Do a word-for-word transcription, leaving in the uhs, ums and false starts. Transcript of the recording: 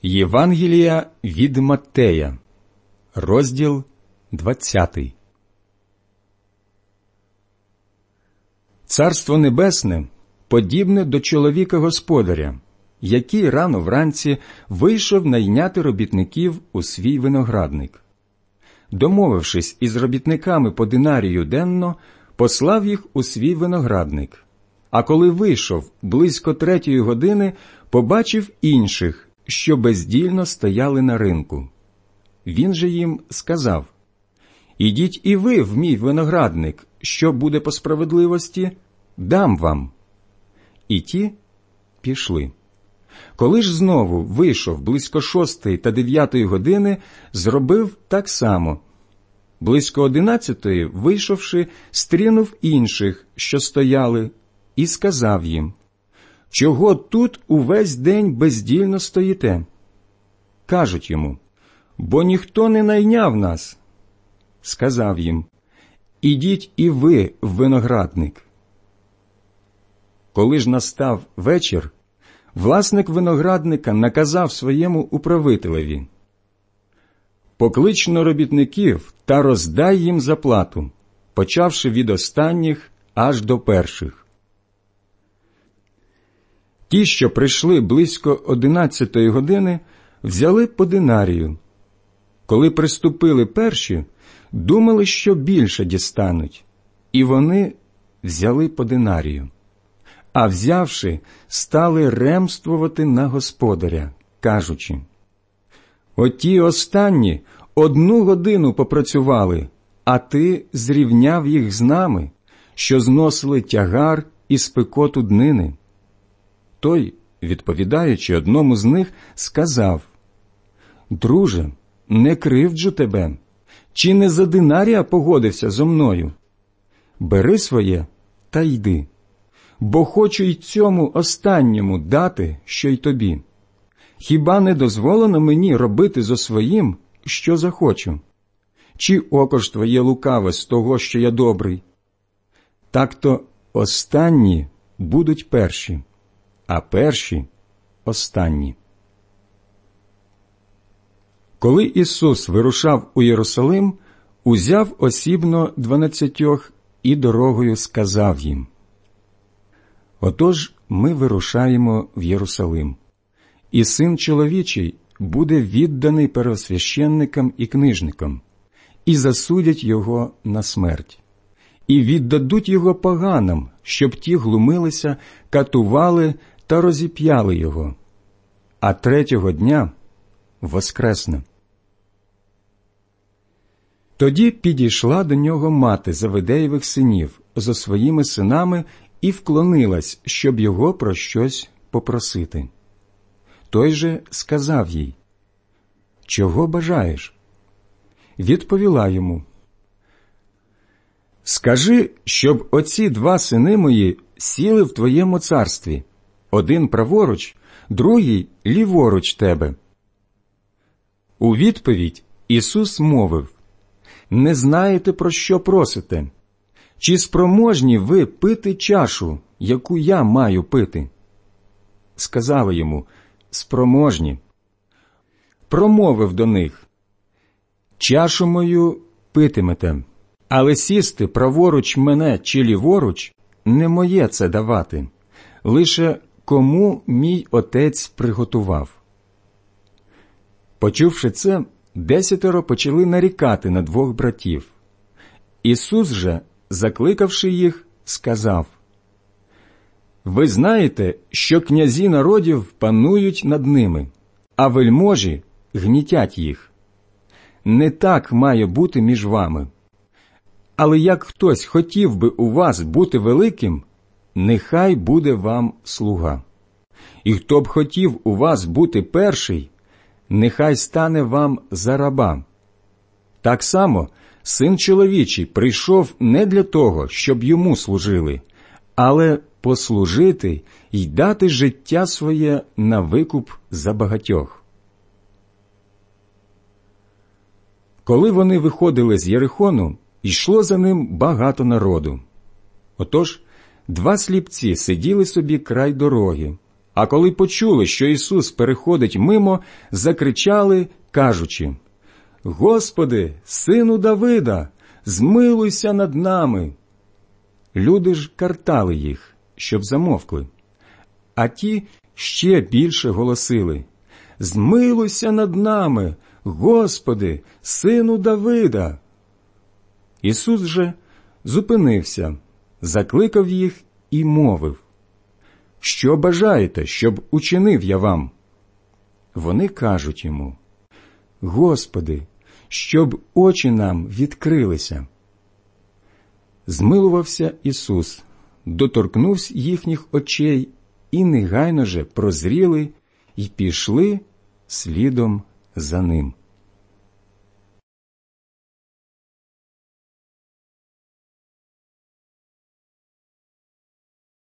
Євангелія від Маттея, розділ двадцятий. Царство Небесне подібне до чоловіка-господаря, який рано вранці вийшов найняти робітників у свій виноградник. Домовившись із робітниками по динарію денно, послав їх у свій виноградник. А коли вийшов близько третьої години, побачив інших, що бездільно стояли на ринку. Він же їм сказав: «Ідіть і ви в мій виноградник, що буде по справедливості, дам вам». І ті пішли. Коли ж знову вийшов близько шостої та дев'ятої години, зробив так само. Близько одинадцятої, вийшовши, стрінув інших, що стояли, і сказав їм: «Чого тут увесь день бездільно стоїте?» Кажуть йому: «Бо ніхто не найняв нас». Сказав їм: «Ідіть і ви в виноградник». Коли ж настав вечір, власник виноградника наказав своєму управителеві: «Поклич-но робітників та роздай їм заплату, почавши від останніх аж до перших». Ті, що прийшли близько одинадцятої години, взяли по динарію. Коли приступили перші, думали, що більше дістануть, і вони взяли по динарію. А взявши, стали ремствувати на господаря, кажучи: «Оті останні одну годину попрацювали, а ти зрівняв їх з нами, що зносили тягар і спекоту днини». Той, відповідаючи одному з них, сказав: «Друже, не кривджу тебе. Чи не за динарія погодився зо мною? Бери своє та йди, бо хочу й цьому останньому дати, що й тобі. Хіба не дозволено мені робити зо своїм, що захочу? Чи око ж твоє лукаве з того, що я добрий? Так-то останні будуть перші, а перші – останні». Коли Ісус вирушав у Єрусалим, узяв осібно дванадцятьох і дорогою сказав їм: «Отож ми вирушаємо в Єрусалим, і Син чоловічий буде відданий первосвященникам і книжникам, і засудять його на смерть, і віддадуть його поганам, щоб ті глумилися, катували та розіп'яли його, а третього дня воскресне». Тоді підійшла до нього мати Заведеєвих синів зо своїми синами і вклонилась, щоб його про щось попросити. Той же сказав їй: «Чого бажаєш?» Відповіла йому: «Скажи, щоб оці два сини мої сіли в твоєму царстві, один праворуч, другий ліворуч тебе». У відповідь Ісус мовив: «Не знаєте, про що просите? Чи спроможні ви пити чашу, яку я маю пити?» Сказали йому: «Спроможні». Промовив до них: «Чашу мою питимете, але сісти праворуч мене чи ліворуч не моє це давати, лише кому мій Отець приготував». Почувши це, десятеро почали нарікати на двох братів. Ісус же, закликавши їх, сказав: «Ви знаєте, що князі народів панують над ними, а вельможі гнітять їх. Не так має бути між вами. Але як хтось хотів би у вас бути великим, нехай буде вам слуга. І хто б хотів у вас бути перший, нехай стане вам за раба. Так само Син чоловічий прийшов не для того, щоб йому служили, але послужити й дати життя своє на викуп за багатьох». Коли вони виходили з Єрихону, йшло за ним багато народу. Отож, два сліпці сиділи собі край дороги, А коли почули, що Ісус переходить мимо, закричали, кажучи: «Господи, Сину Давида, змилуйся над нами!» Люди ж картали їх, щоб замовкли. А ті ще більше голосили: «Змилуйся над нами, Господи, Сину Давида!» Ісус же зупинився, закликав їх і мовив: «Що бажаєте, щоб учинив я вам?» Вони кажуть йому: «Господи, щоб очі нам відкрилися». Змилувався Ісус, доторкнувся їхніх очей, і негайно же прозріли й пішли слідом за ним.